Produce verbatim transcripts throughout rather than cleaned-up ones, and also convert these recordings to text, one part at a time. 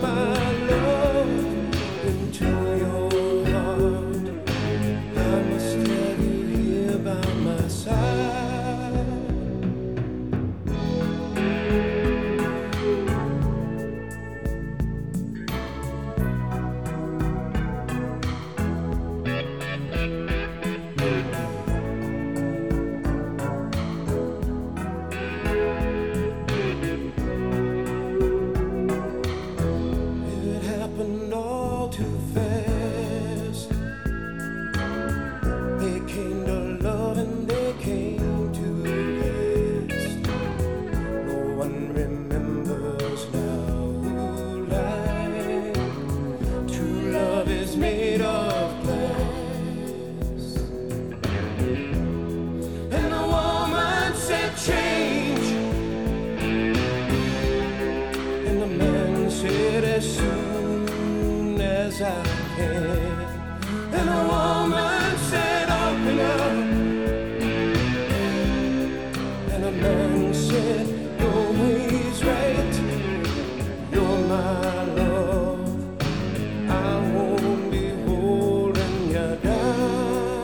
my love into your heart. I must have you here by my side. It happened all too fast. They came to love and they came to last. No one remembers now who lied. True love is made of glass. And the woman said change, and the man said as soon as I can. And the woman said open up, and the man said your way's right. You're my love, I won't be holding you down.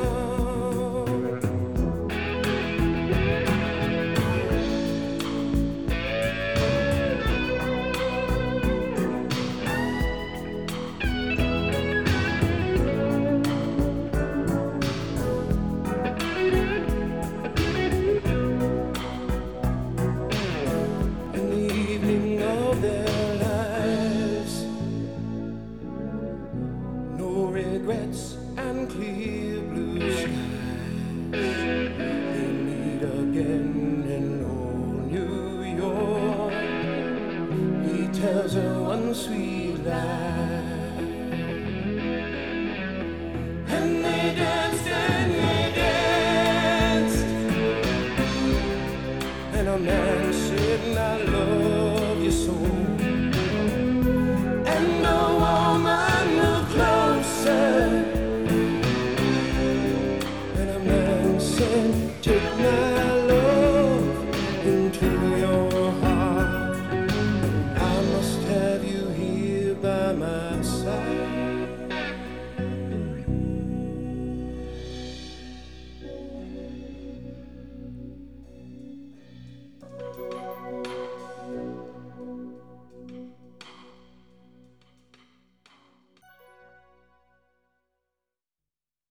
In the evening of their lives, no regrets and clear blue skies. They meet again in old New York. He tells her one sweet lie, and they danced and they danced. And a man said, I love you so. And the woman moved closer, and a man said, take my